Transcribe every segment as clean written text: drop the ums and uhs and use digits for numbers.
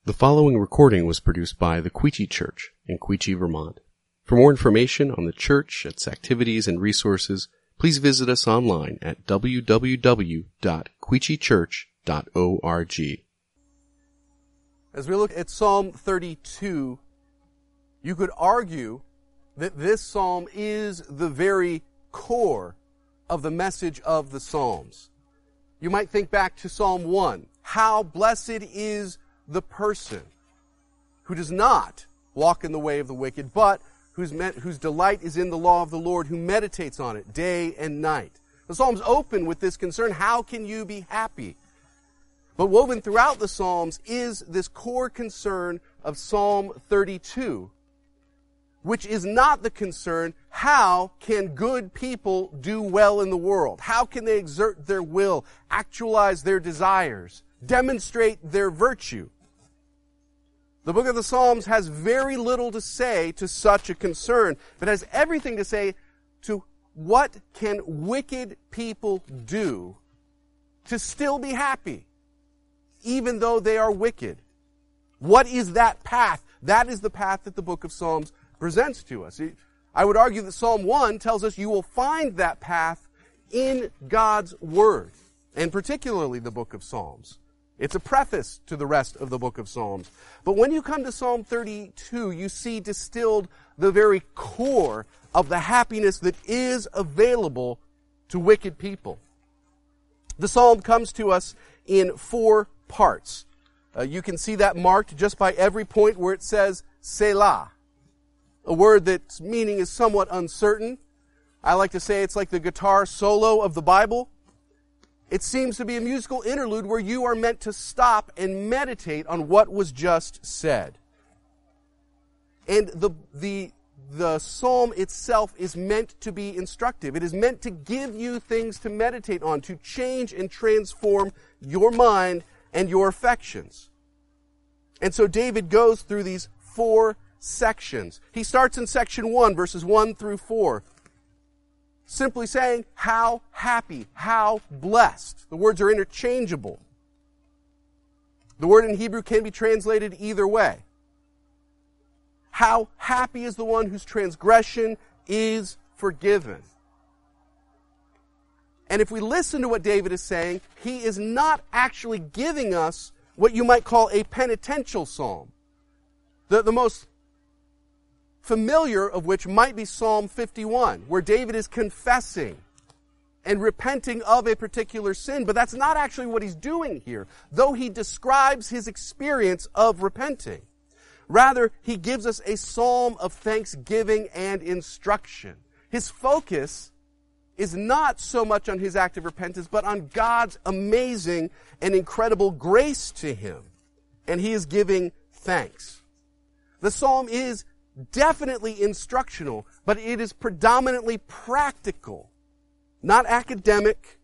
The following recording was produced by the Quechee Church in Quechee, Vermont. For more information on the church, its activities, and resources, please visit us online at www.quecheechurch.org. As we look at Psalm 32, you could argue that this psalm is the very core of the message of the Psalms. You might think back to Psalm 1. How blessed is the person who does not walk in the way of the wicked, but whose delight is in the law of the Lord, who meditates on it day and night. The Psalms open with this concern, how can you be happy? But woven throughout the Psalms is this core concern of Psalm 32, which is not the concern, how can good people do well in the world? How can they exert their will, actualize their desires, demonstrate their virtue? The book of the Psalms has very little to say to such a concern, but has everything to say to what can wicked people do to still be happy, even though they are wicked. What is that path? That is the path that the book of Psalms presents to us. I would argue that Psalm 1 tells us you will find that path in God's Word, and particularly the book of Psalms. It's a preface to the rest of the book of Psalms. But when you come to Psalm 32, you see distilled the very core of the happiness that is available to wicked people. The psalm comes to us in 4 parts. You can see that marked just by every point where it says Selah, a word that's meaning is somewhat uncertain. I like to say it's like the guitar solo of the Bible. It seems to be a musical interlude where you are meant to stop and meditate on what was just said. And the psalm itself is meant to be instructive. It is meant to give you things to meditate on, to change and transform your mind and your affections. And so David goes through these 4 sections. He starts in section 1, verses 1 through 4. Simply saying, how happy, how blessed. The words are interchangeable. The word in Hebrew can be translated either way. How happy is the one whose transgression is forgiven. And if we listen to what David is saying, he is not actually giving us what you might call a penitential psalm. The most familiar of which might be Psalm 51, where David is confessing and repenting of a particular sin, but that's not actually what he's doing here, though he describes his experience of repenting. Rather, he gives us a psalm of thanksgiving and instruction. His focus is not so much on his act of repentance, but on God's amazing and incredible grace to him, and he is giving thanks. The psalm is definitely instructional, but it is predominantly practical, not academic,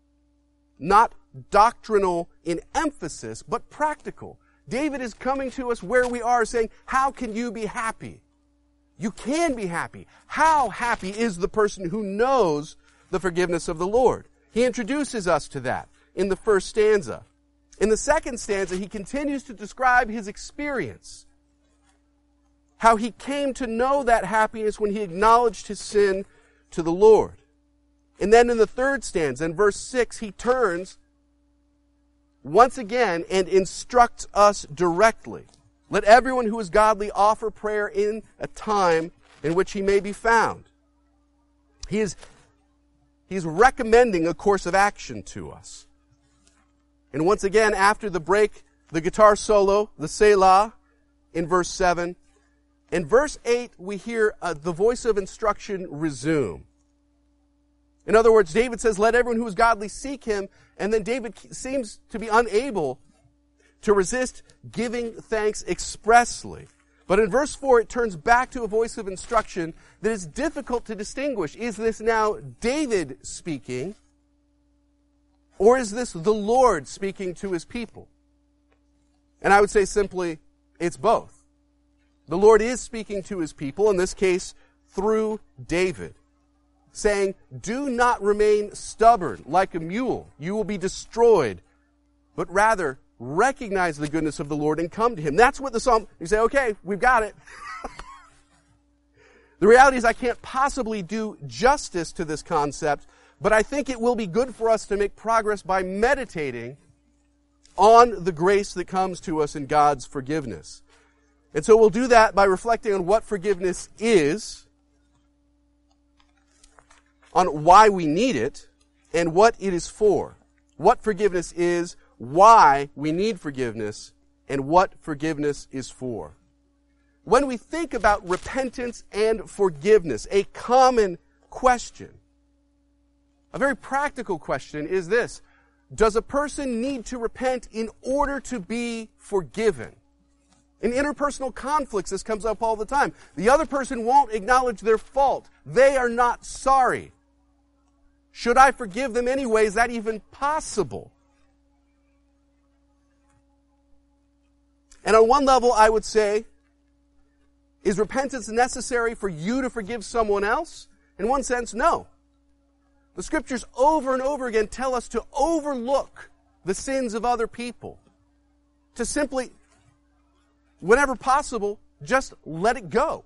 not doctrinal in emphasis, but practical. David is coming to us where we are saying, how can you be happy? You can be happy. How happy is the person who knows the forgiveness of the Lord? He introduces us to that in the first stanza. In the second stanza, he continues to describe his experience, how he came to know that happiness when he acknowledged his sin to the Lord. And then in the third stanza, in verse 6, he turns once again and instructs us directly. Let everyone who is godly offer prayer in a time in which he may be found. He's recommending a course of action to us. And once again, after the break, the guitar solo, the Selah, in verse 7, in verse 8, we hear the voice of instruction resume. In other words, David says, let everyone who is godly seek him, and then David seems to be unable to resist giving thanks expressly. But in verse 4, it turns back to a voice of instruction that is difficult to distinguish. Is this now David speaking, or is this the Lord speaking to his people? And I would say simply, it's both. The Lord is speaking to his people, in this case, through David, saying, do not remain stubborn like a mule. You will be destroyed. But rather, recognize the goodness of the Lord and come to Him. That's what the psalm, you say, okay, we've got it. The reality is I can't possibly do justice to this concept, but I think it will be good for us to make progress by meditating on the grace that comes to us in God's forgiveness. And so we'll do that by reflecting on what forgiveness is, on why we need it, and what it is for. What forgiveness is, why we need forgiveness, and what forgiveness is for. When we think about repentance and forgiveness, a common question, a very practical question is this: does a person need to repent in order to be forgiven? In interpersonal conflicts, this comes up all the time. The other person won't acknowledge their fault. They are not sorry. Should I forgive them anyway? Is that even possible? And on one level, I would say, is repentance necessary for you to forgive someone else? In one sense, no. The Scriptures over and over again tell us to overlook the sins of other people. To simply, whenever possible, just let it go.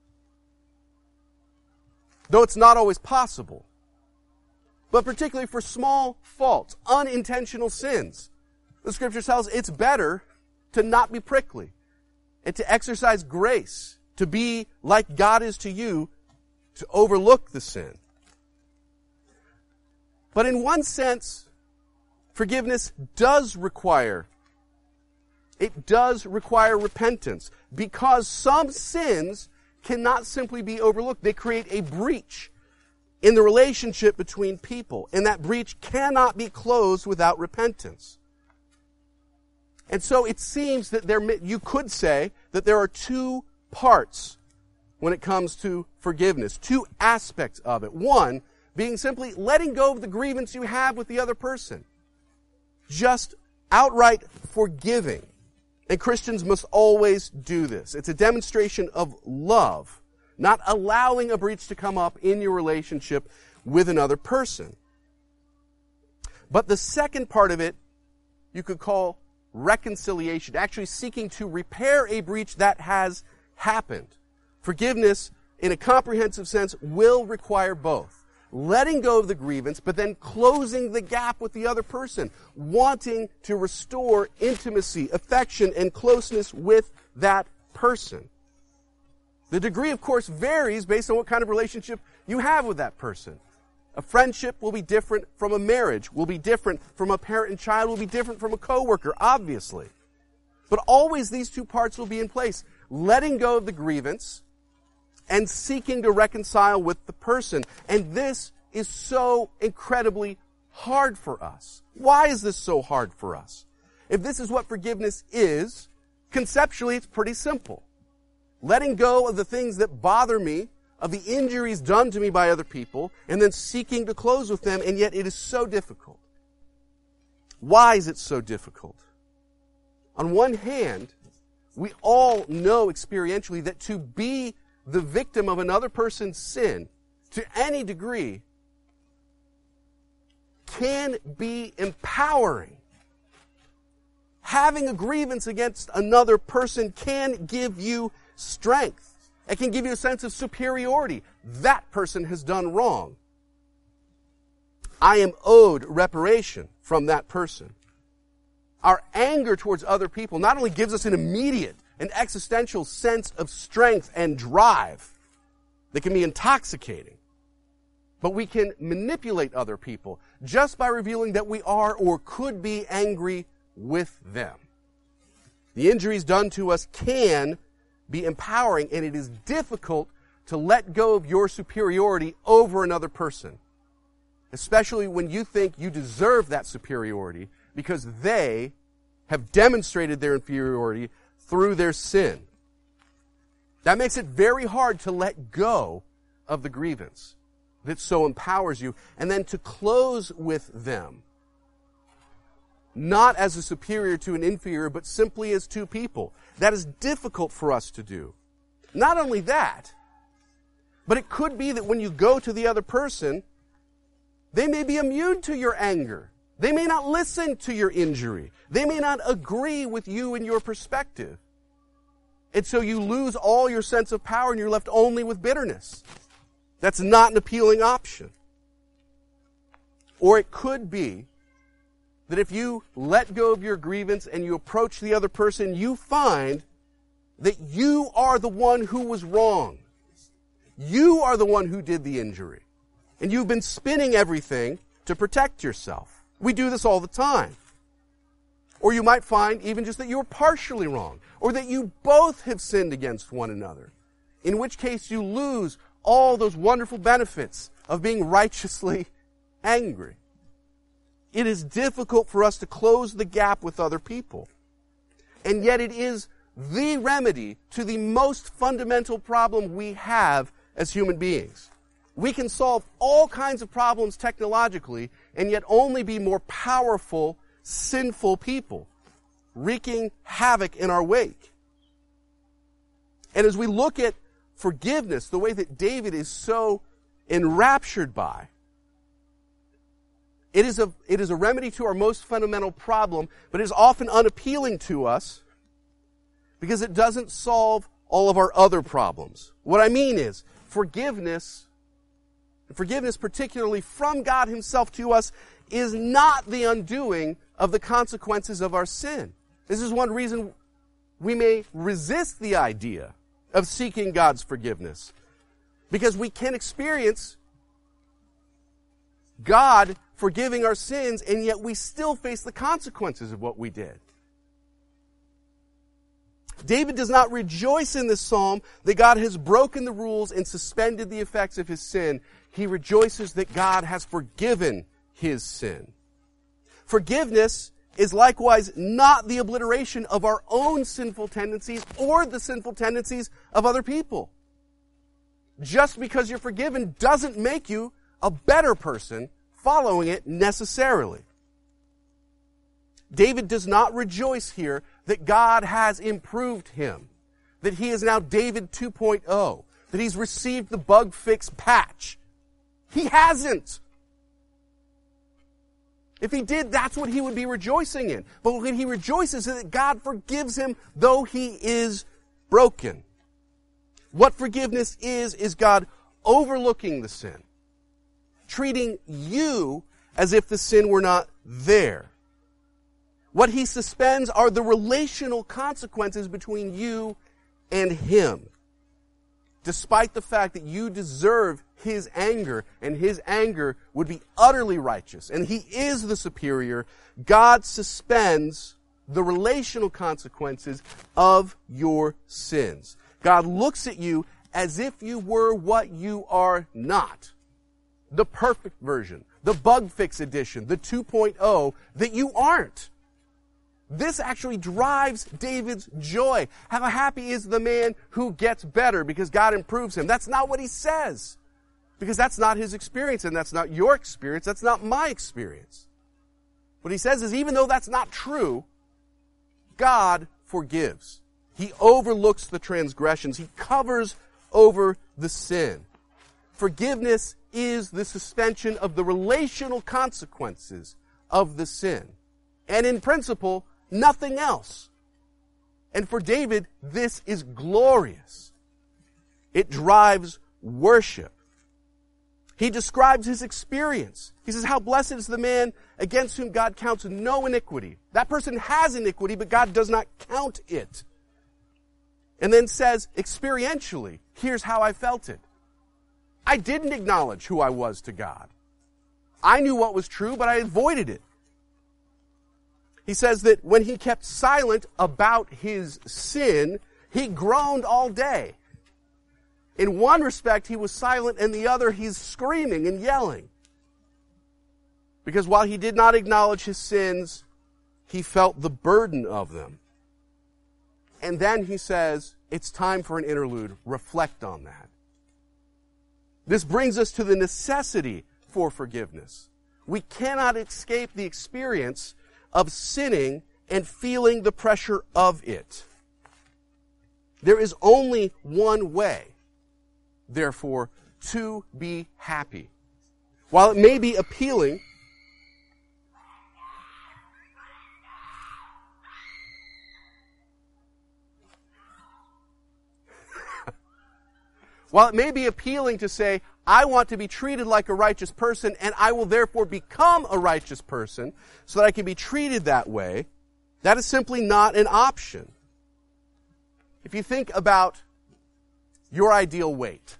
Though it's not always possible. But particularly for small faults, unintentional sins, the Scripture tells us it's better to not be prickly and to exercise grace, to be like God is to you, to overlook the sin. But in one sense, forgiveness does require repentance, because some sins cannot simply be overlooked. They create a breach in the relationship between people, and that breach cannot be closed without repentance. And so it seems that you could say that there are two parts when it comes to forgiveness, two aspects of it. One being simply letting go of the grievance you have with the other person. Just outright forgiving. And Christians must always do this. It's a demonstration of love, not allowing a breach to come up in your relationship with another person. But the second part of it, you could call reconciliation, actually seeking to repair a breach that has happened. Forgiveness, in a comprehensive sense, will require both. Letting go of the grievance, but then closing the gap with the other person, wanting to restore intimacy, affection, and closeness with that person. The degree, of course, varies based on what kind of relationship you have with that person. A friendship will be different from a marriage, will be different from a parent and child, will be different from a coworker, obviously. But always these two parts will be in place. Letting go of the grievance and seeking to reconcile with the person. And this is so incredibly hard for us. Why is this so hard for us? If this is what forgiveness is, conceptually it's pretty simple. Letting go of the things that bother me, of the injuries done to me by other people, and then seeking to close with them, and yet it is so difficult. Why is it so difficult? On one hand, we all know experientially that to be the victim of another person's sin, to any degree, can be empowering. Having a grievance against another person can give you strength. It can give you a sense of superiority. That person has done wrong. I am owed reparation from that person. Our anger towards other people not only gives us an immediate, an existential sense of strength and drive that can be intoxicating, but we can manipulate other people just by revealing that we are or could be angry with them. The injuries done to us can be empowering, and it is difficult to let go of your superiority over another person, especially when you think you deserve that superiority because they have demonstrated their inferiority through their sin. That makes it very hard to let go of the grievance that so empowers you, and then to close with them, not as a superior to an inferior, but simply as two people. That is difficult for us to do. Not only that, but it could be that when you go to the other person, they may be immune to your anger. They may not listen to your injury. They may not agree with you and your perspective. And so you lose all your sense of power and you're left only with bitterness. That's not an appealing option. Or it could be that if you let go of your grievance and you approach the other person, you find that you are the one who was wrong. You are the one who did the injury. And you've been spinning everything to protect yourself. We do this all the time. Or you might find even just that you were partially wrong, or that you both have sinned against one another, in which case you lose all those wonderful benefits of being righteously angry. It is difficult for us to close the gap with other people. And yet it is the remedy to the most fundamental problem we have as human beings. We can solve all kinds of problems technologically and yet only be more powerful, sinful people, wreaking havoc in our wake. And as we look at forgiveness, the way that David is so enraptured by, it is a remedy to our most fundamental problem, but it is often unappealing to us because it doesn't solve all of our other problems. What I mean is, forgiveness particularly from God himself to us, is not the undoing of the consequences of our sin. This is one reason we may resist the idea of seeking God's forgiveness. Because we can experience God forgiving our sins, and yet we still face the consequences of what we did. David does not rejoice in this psalm that God has broken the rules and suspended the effects of his sin. He rejoices that God has forgiven his sin. Forgiveness is likewise not the obliteration of our own sinful tendencies or the sinful tendencies of other people. Just because you're forgiven doesn't make you a better person following it necessarily. David does not rejoice here that God has improved him, that he is now David 2.0, that he's received the bug fix patch. He hasn't. If he did, that's what he would be rejoicing in. But what he rejoices is that God forgives him though he is broken. What forgiveness is God overlooking the sin, treating you as if the sin were not there. What he suspends are the relational consequences between you and him. Despite the fact that you deserve his anger, and his anger would be utterly righteous, and he is the superior, God suspends the relational consequences of your sins. God looks at you as if you were what you are not. The perfect version, the bug fix edition, the 2.0 that you aren't. This actually drives David's joy. How happy is the man who gets better because God improves him? That's not what he says. Because that's not his experience, and that's not your experience. That's not my experience. What he says is, even though that's not true, God forgives. He overlooks the transgressions. He covers over the sin. Forgiveness is the suspension of the relational consequences of the sin. And in principle, nothing else. And for David, this is glorious. It drives worship. He describes his experience. He says, how blessed is the man against whom God counts no iniquity. That person has iniquity, but God does not count it. And then says, experientially, here's how I felt it. I didn't acknowledge who I was to God. I knew what was true, but I avoided it. He says that when he kept silent about his sin, he groaned all day. In one respect, he was silent, and the other, he's screaming and yelling. Because while he did not acknowledge his sins, he felt the burden of them. And then he says, it's time for an interlude. Reflect on that. This brings us to the necessity for forgiveness. We cannot escape the experience of sinning and feeling the pressure of it. There is only one way, therefore, to be happy. While it may be appealing While it may be appealing to say, I want to be treated like a righteous person, and I will therefore become a righteous person so that I can be treated that way, that is simply not an option. If you think about your ideal weight,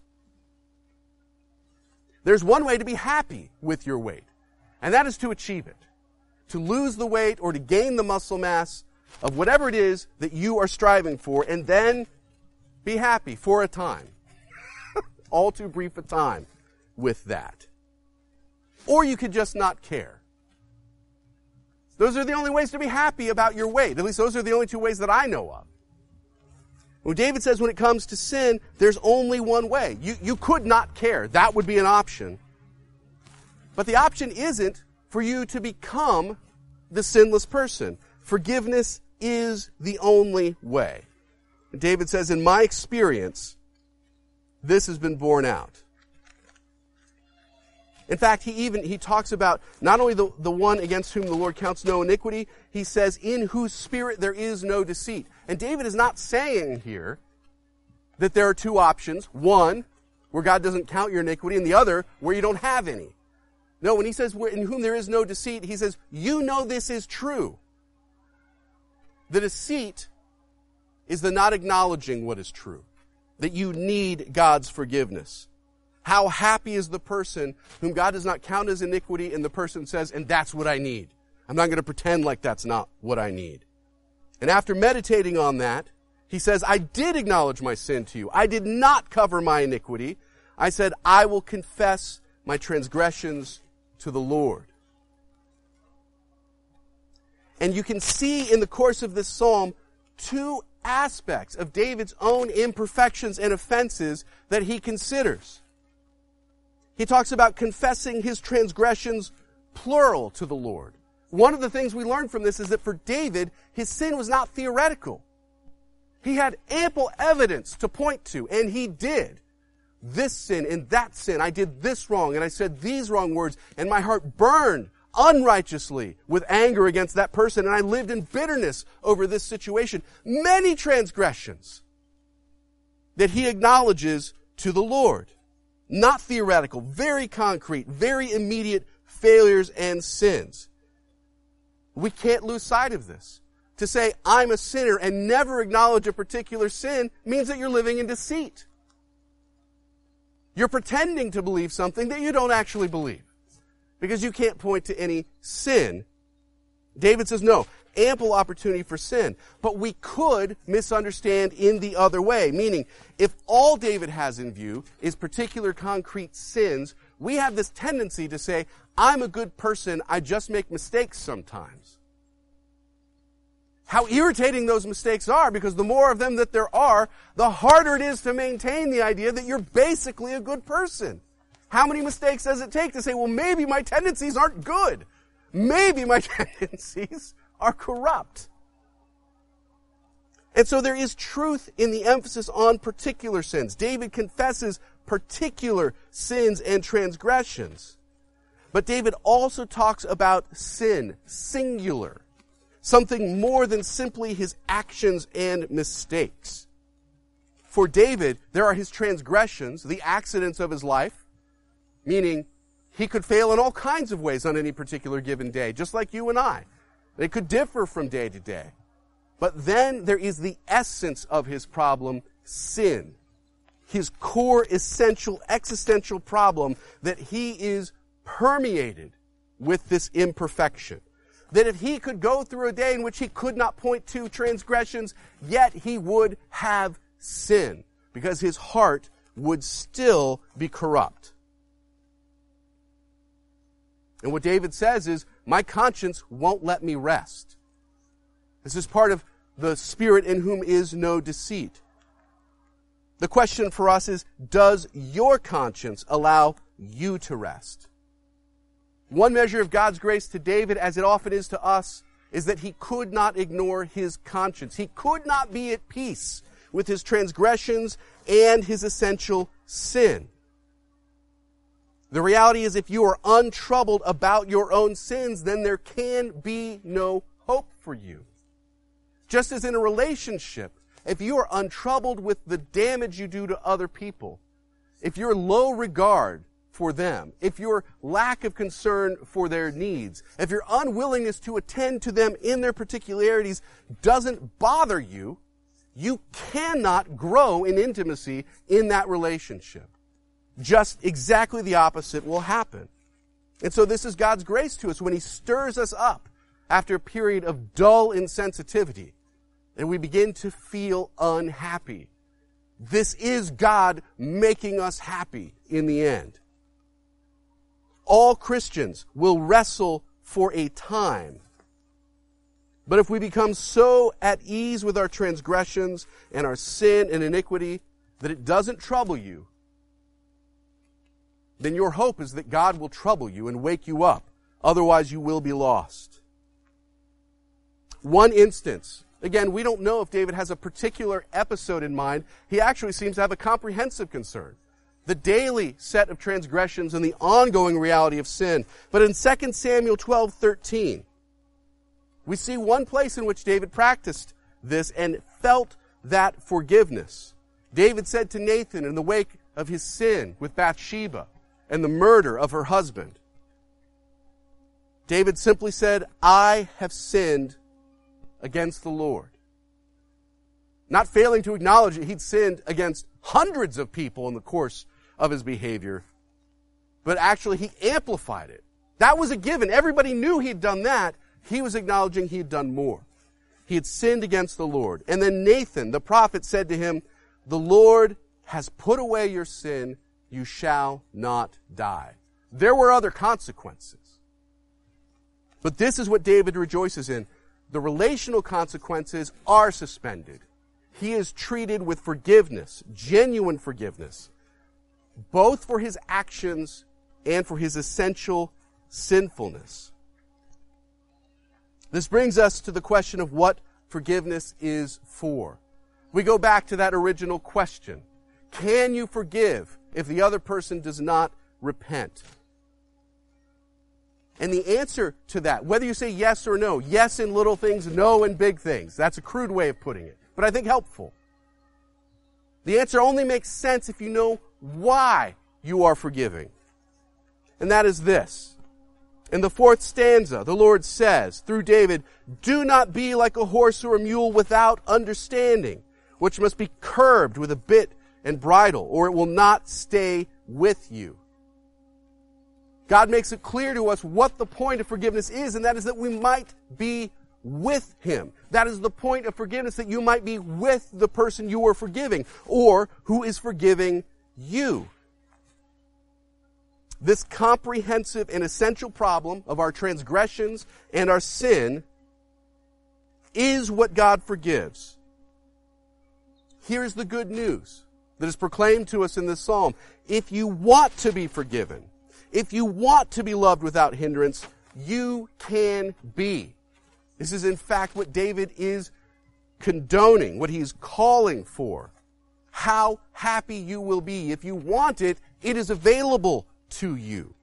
there's one way to be happy with your weight, and that is to achieve it. To lose the weight or to gain the muscle mass of whatever it is that you are striving for, and then be happy for a time. All too brief a time with that. Or you could just not care. Those are the only ways to be happy about your weight. At least those are the only two ways that I know of. When David says when it comes to sin, there's only one way. You could not care. That would be an option. But the option isn't for you to become the sinless person. Forgiveness is the only way. And David says, in my experience, this has been borne out. In fact, he talks about not only the one against whom the Lord counts no iniquity, he says, in whose spirit there is no deceit. And David is not saying here that there are two options. One, where God doesn't count your iniquity, and the other, where you don't have any. No, when he says, in whom there is no deceit, he says, you know this is true. The deceit is the not acknowledging what is true. That you need God's forgiveness. How happy is the person whom God does not count as iniquity, and the person says, and that's what I need. I'm not going to pretend like that's not what I need. And after meditating on that, he says, I did acknowledge my sin to you. I did not cover my iniquity. I said, I will confess my transgressions to the Lord. And you can see in the course of this psalm two aspects of David's own imperfections and offenses that he considers. He talks about confessing his transgressions plural to the Lord. One of the things we learn from this is that for David, his sin was not theoretical. He had ample evidence to point to, and he did. This sin and that sin, I did this wrong, and I said these wrong words, and my heart burned unrighteously with anger against that person, and I lived in bitterness over this situation. Many transgressions that he acknowledges to the Lord. Not theoretical, very concrete, very immediate failures and sins. We can't lose sight of this. To say, I'm a sinner and never acknowledge a particular sin means that you're living in deceit. You're pretending to believe something that you don't actually believe. Because you can't point to any sin. David says, no, ample opportunity for sin. But we could misunderstand in the other way. Meaning, if all David has in view is particular concrete sins, we have this tendency to say, I'm a good person, I just make mistakes sometimes. How irritating those mistakes are, because the more of them that there are, the harder it is to maintain the idea that you're basically a good person. How many mistakes does it take to say, well, maybe my tendencies aren't good. Maybe my tendencies are corrupt. And so there is truth in the emphasis on particular sins. David confesses particular sins and transgressions. But David also talks about sin, singular. Something more than simply his actions and mistakes. For David, there are his transgressions, the accidents of his life, meaning he could fail in all kinds of ways on any particular given day, just like you and I. They could differ from day to day. But then there is the essence of his problem, sin. His core, essential, existential problem that he is permeated with this imperfection. That if he could go through a day in which he could not point to transgressions, yet he would have sin, because his heart would still be corrupt. And what David says is, my conscience won't let me rest. This is part of the spirit in whom is no deceit. The question for us is, does your conscience allow you to rest? One measure of God's grace to David, as it often is to us, is that he could not ignore his conscience. He could not be at peace with his transgressions and his essential sin. The reality is, if you are untroubled about your own sins, then there can be no hope for you. Just as in a relationship, if you are untroubled with the damage you do to other people, if your low regard for them, if your lack of concern for their needs, if your unwillingness to attend to them in their particularities doesn't bother you, you cannot grow in intimacy in that relationship. Just exactly the opposite will happen. And so this is God's grace to us when He stirs us up after a period of dull insensitivity and we begin to feel unhappy. This is God making us happy in the end. All Christians will wrestle for a time. But if we become so at ease with our transgressions and our sin and iniquity that it doesn't trouble you, then your hope is that God will trouble you and wake you up. Otherwise, you will be lost. One instance. Again, we don't know if David has a particular episode in mind. He actually seems to have a comprehensive concern. The daily set of transgressions and the ongoing reality of sin. But in 2 Samuel 12:13, we see one place in which David practiced this and felt that forgiveness. David said to Nathan in the wake of his sin with Bathsheba and the murder of her husband, David simply said, I have sinned against the Lord. Not failing to acknowledge that he'd sinned against hundreds of people in the course of his behavior, but actually he amplified it. That was a given. Everybody knew he'd done that. He was acknowledging he had done more. He had sinned against the Lord. And then Nathan, the prophet, said to him, the Lord has put away your sin. You shall not die. There were other consequences. But this is what David rejoices in. The relational consequences are suspended. He is treated with forgiveness, genuine forgiveness, both for his actions and for his essential sinfulness. This brings us to the question of what forgiveness is for. We go back to that original question. Can you forgive if the other person does not repent? And the answer to that, whether you say yes or no, yes in little things, no in big things, that's a crude way of putting it, but I think helpful. The answer only makes sense if you know why you are forgiving. And that is this. In the 4th stanza, the Lord says, through David, do not be like a horse or a mule without understanding, which must be curbed with a bit and bridle, or it will not stay with you. God makes it clear to us what the point of forgiveness is, and that is that we might be with Him. That is the point of forgiveness, that you might be with the person you are forgiving, or who is forgiving you. This comprehensive and essential problem of our transgressions and our sin is what God forgives. Here's the good news that is proclaimed to us in this psalm. If you want to be forgiven, if you want to be loved without hindrance, you can be. This is in fact what David is condoning, what he's calling for. How happy you will be. If you want it, it is available to you.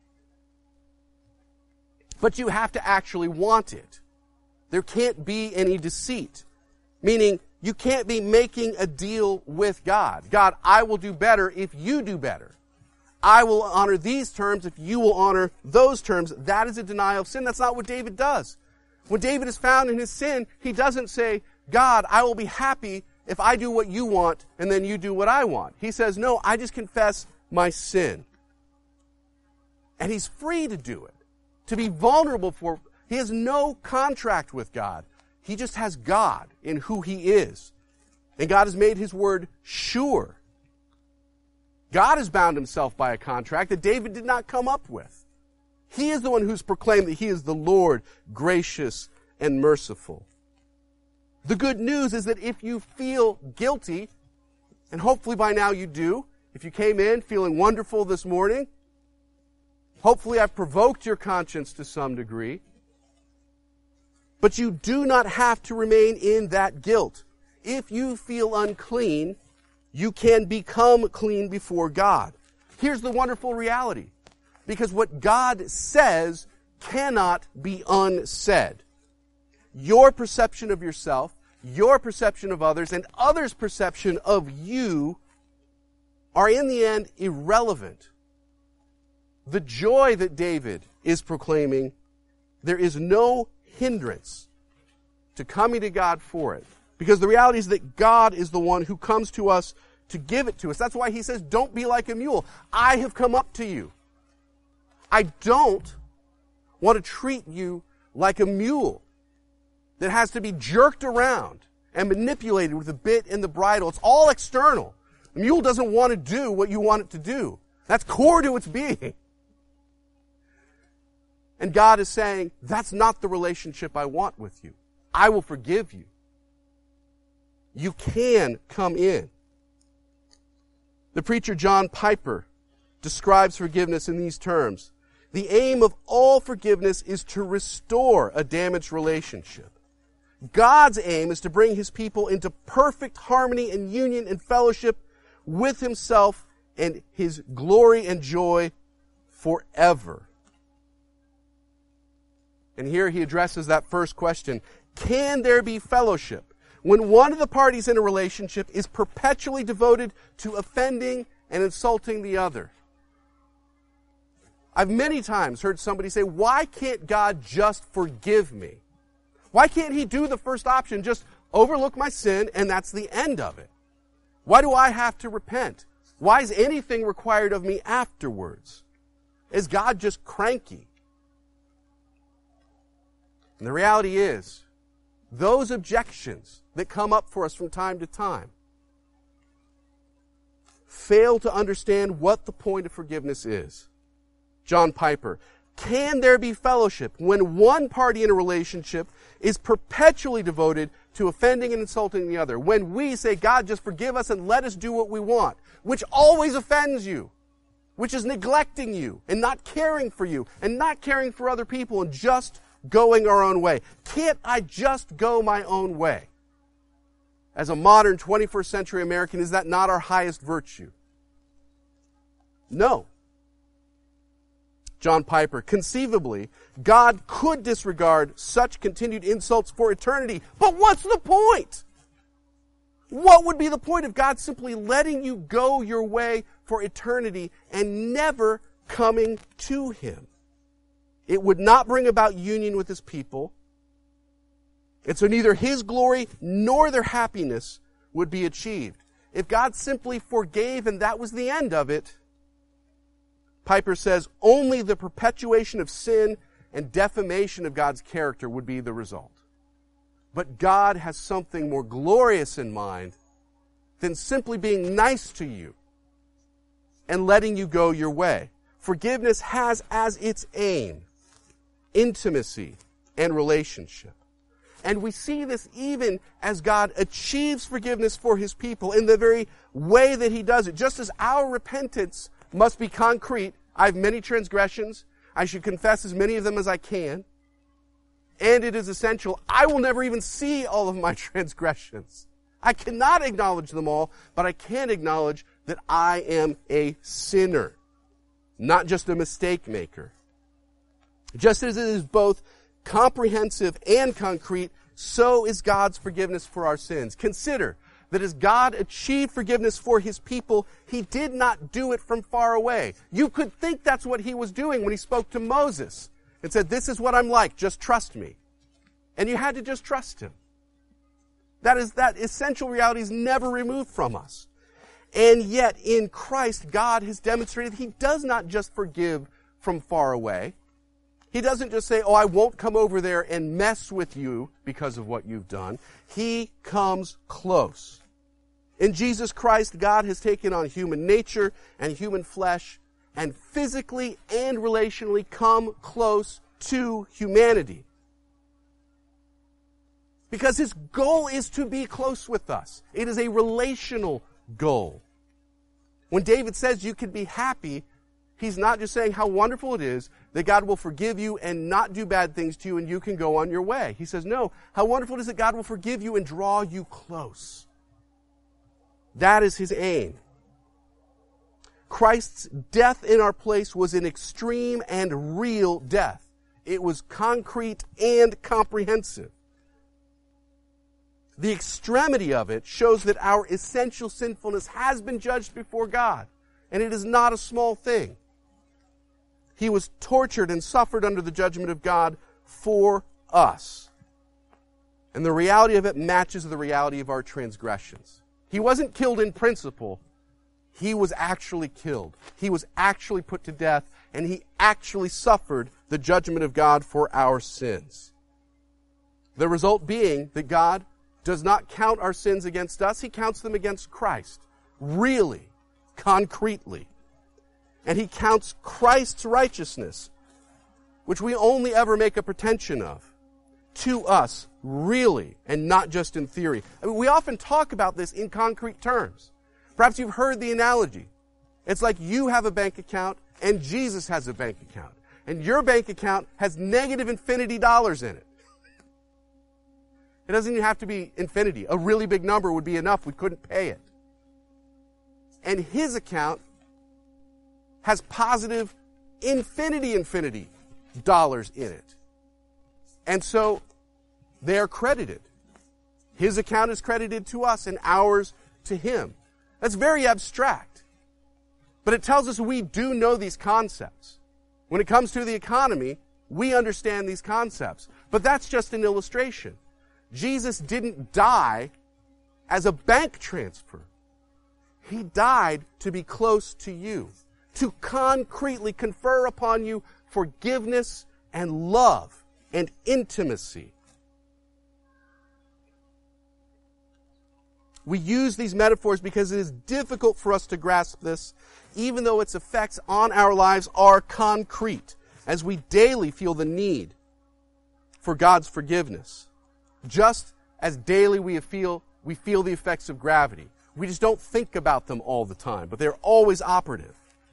But you have to actually want it. There can't be any deceit. Meaning, you can't be making a deal with God. God, I will do better if you do better. I will honor these terms if you will honor those terms. That is a denial of sin. That's not what David does. When David is found in his sin, he doesn't say, God, I will be happy if I do what you want and then you do what I want. He says, no, I just confess my sin. And he's free to do it, to be vulnerable for. He has no contract with God. He just has God in who he is. And God has made his word sure. God has bound himself by a contract that David did not come up with. He is the one who's proclaimed that he is the Lord, gracious and merciful. The good news is that if you feel guilty, and hopefully by now you do, if you came in feeling wonderful this morning, hopefully I've provoked your conscience to some degree, but you do not have to remain in that guilt. If you feel unclean, you can become clean before God. Here's the wonderful reality. Because what God says cannot be unsaid. Your perception of yourself, your perception of others, and others' perception of you are in the end irrelevant. The joy that David is proclaiming, there is no hindrance to coming to God for it. Because the reality is that God is the one who comes to us to give it to us. That's why he says, don't be like a mule. I have come up to you. I don't want to treat you like a mule that has to be jerked around and manipulated with the bit and the bridle. It's all external. The mule doesn't want to do what you want it to do. That's core to its being. And God is saying, that's not the relationship I want with you. I will forgive you. You can come in. The preacher John Piper describes forgiveness in these terms. The aim of all forgiveness is to restore a damaged relationship. God's aim is to bring his people into perfect harmony and union and fellowship with himself and his glory and joy forever. And here he addresses that first question. Can there be fellowship when one of the parties in a relationship is perpetually devoted to offending and insulting the other? I've many times heard somebody say, why can't God just forgive me? Why can't he do the first option, just overlook my sin and that's the end of it? Why do I have to repent? Why is anything required of me afterwards? Is God just cranky? And the reality is, those objections that come up for us from time to time fail to understand what the point of forgiveness is. John Piper, can there be fellowship when one party in a relationship is perpetually devoted to offending and insulting the other? When we say, God, just forgive us and let us do what we want, which always offends you, which is neglecting you and not caring for you and not caring for other people and just going our own way. Can't I just go my own way? As a modern 21st century American, is that not our highest virtue? No. John Piper, conceivably, God could disregard such continued insults for eternity. But what's the point? What would be the point of God simply letting you go your way for eternity and never coming to him? It would not bring about union with his people. And so neither his glory nor their happiness would be achieved. If God simply forgave and that was the end of it, Piper says only the perpetuation of sin and defamation of God's character would be the result. But God has something more glorious in mind than simply being nice to you and letting you go your way. Forgiveness has as its aim intimacy and relationship. And we see this even as God achieves forgiveness for his people in the very way that he does it. Just as our repentance must be concrete. I have many transgressions. I should confess as many of them as I can. And it is essential. I will never even see all of my transgressions. I cannot acknowledge them all, but I can acknowledge that I am a sinner, not just a mistake maker. Just as it is both comprehensive and concrete, so is God's forgiveness for our sins. Consider that as God achieved forgiveness for his people, he did not do it from far away. You could think that's what he was doing when he spoke to Moses and said, this is what I'm like, just trust me. And you had to just trust him. That essential reality is never removed from us. And yet in Christ, God has demonstrated he does not just forgive from far away. He doesn't just say, I won't come over there and mess with you because of what you've done. He comes close. In Jesus Christ, God has taken on human nature and human flesh and physically and relationally come close to humanity. Because his goal is to be close with us. It is a relational goal. When David says you can be happy, he's not just saying how wonderful it is that God will forgive you and not do bad things to you and you can go on your way. He says, no, how wonderful it is that God will forgive you and draw you close. That is his aim. Christ's death in our place was an extreme and real death. It was concrete and comprehensive. the extremity of it shows that our essential sinfulness has been judged before God, and it is not a small thing. He was tortured and suffered under the judgment of God for us. And the reality of it matches the reality of our transgressions. He wasn't killed in principle. He was actually killed. He was actually put to death, and he actually suffered the judgment of God for our sins. The result being that God does not count our sins against us. He counts them against Christ. Really, concretely. And he counts Christ's righteousness, which we only ever make a pretension of, to us, really, and not just in theory. I mean, we often talk about this in concrete terms. Perhaps you've heard the analogy. It's like you have a bank account and Jesus has a bank account. And your bank account has negative infinity dollars in it. It doesn't even have to be infinity. A really big number would be enough. We couldn't pay it. And his account has positive infinity dollars in it. And so they are credited. His account is credited to us and ours to him. That's very abstract. But it tells us we do know these concepts. When it comes to the economy, we understand these concepts. But that's just an illustration. Jesus didn't die as a bank transfer. He died to be close to you, to concretely confer upon you forgiveness and love and intimacy. We use these metaphors because it is difficult for us to grasp this, even though its effects on our lives are concrete, as we daily feel the need for God's forgiveness. Just as daily we feel the effects of gravity. We just don't think about them all the time, but they're always operative.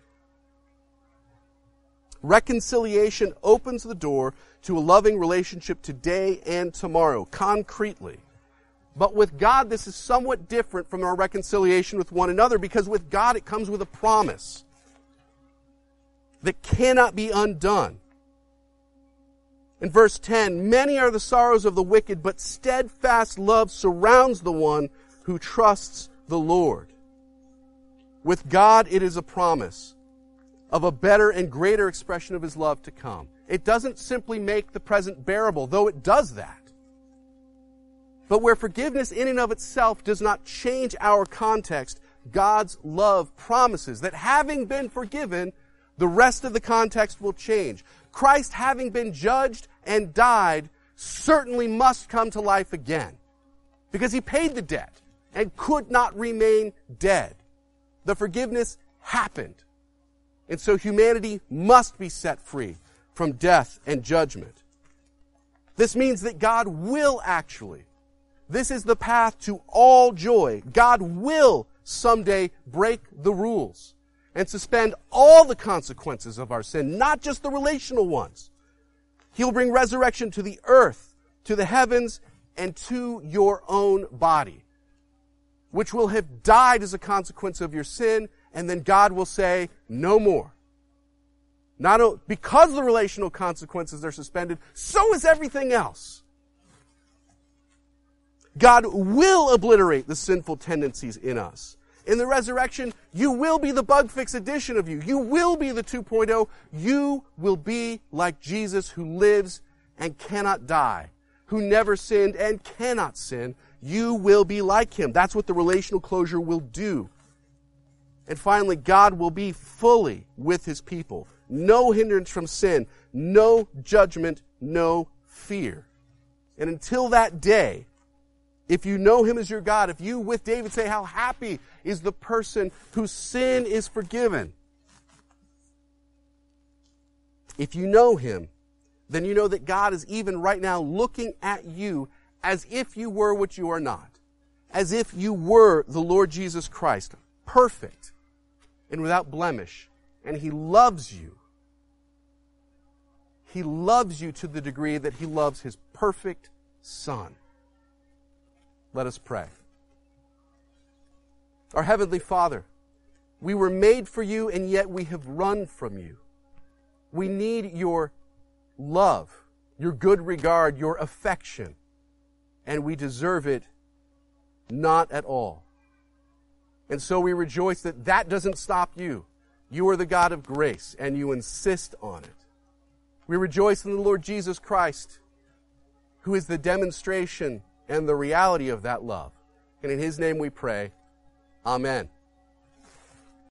Reconciliation opens the door to a loving relationship today and tomorrow, concretely. But with God, this is somewhat different from our reconciliation with one another, because with God it comes with a promise that cannot be undone. In verse 10, many are the sorrows of the wicked, but steadfast love surrounds the one who trusts the Lord. With God, it is a promise of a better and greater expression of his love to come. It doesn't simply make the present bearable, though it does that. But where forgiveness in and of itself does not change our context, God's love promises that having been forgiven, the rest of the context will change. Christ, having been judged and died, certainly must come to life again, because he paid the debt and could not remain dead. The forgiveness happened. And so humanity must be set free from death and judgment. This means that God will actually, this is the path to all joy. God will someday break the rules and suspend all the consequences of our sin, not just the relational ones. He'll bring resurrection to the earth, to the heavens, and to your own body, which will have died as a consequence of your sin, and then God will say, no more. Not because the relational consequences are suspended, so is everything else. God will obliterate the sinful tendencies in us. In the resurrection, you will be the bug fix edition of you. You will be the 2.0. You will be like Jesus, who lives and cannot die, who never sinned and cannot sin. You will be like him. That's what the relational closure will do. And finally, God will be fully with his people. No hindrance from sin, no judgment, no fear. And until that day, if you know him as your God, if you, with David, say, how happy is the person whose sin is forgiven. If you know him, then you know that God is even right now looking at you as if you were what you are not. As if you were the Lord Jesus Christ, perfect and without blemish. And he loves you. He loves you to the degree that he loves his perfect Son. Let us pray. Our Heavenly Father, we were made for you, and yet we have run from you. We need your love, your good regard, your affection, and we deserve it Not at all. And so we rejoice that that doesn't stop you. You are the God of grace, and you insist on it. We rejoice in the Lord Jesus Christ, who is the demonstration and the reality of that love. And in His name we pray, Amen.